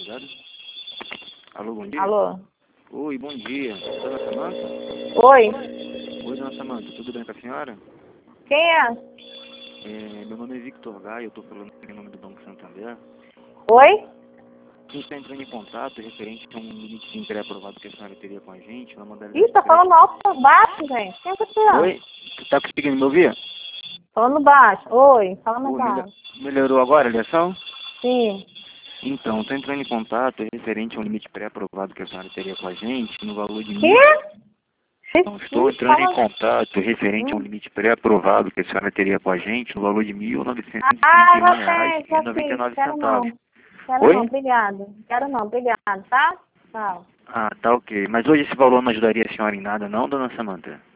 ligado? Alô, bom dia? Alô? Oi, bom dia. Dona Samanta? Oi? Oi, dona Samanta, tudo bem com a senhora? Quem é? Meu nome é Victor Gaia, eu tô falando em nome do Banco Santander. Oi? A gente está entrando em contato referente a um limite pré-aprovado que a senhora teria com a gente, uma modalidade Ih, tá de falando crédito. alto ou baixo, gente? Quem é você? Oi? Tu tá conseguindo me ouvir? Falando baixo. Oi, fala mais Oi, baixo. melhorou agora a ligação? Sim. Então, estou entrando em contato referente a um limite pré-aprovado que a senhora teria com a gente, no valor de Quê? mil. Não, estou Jesus, entrando em fala... contato referente a um limite pré-aprovado que a senhora teria com a gente, no valor de R$ Ah, 1.931 já reais tem, e já noventa e fiz. nove Quero centavos. não. Quero não, Oi? obrigado. Quero não, obrigado, tá? Tchau. Ah, tá ok. Mas hoje esse valor não ajudaria a senhora em nada não, dona Samanta?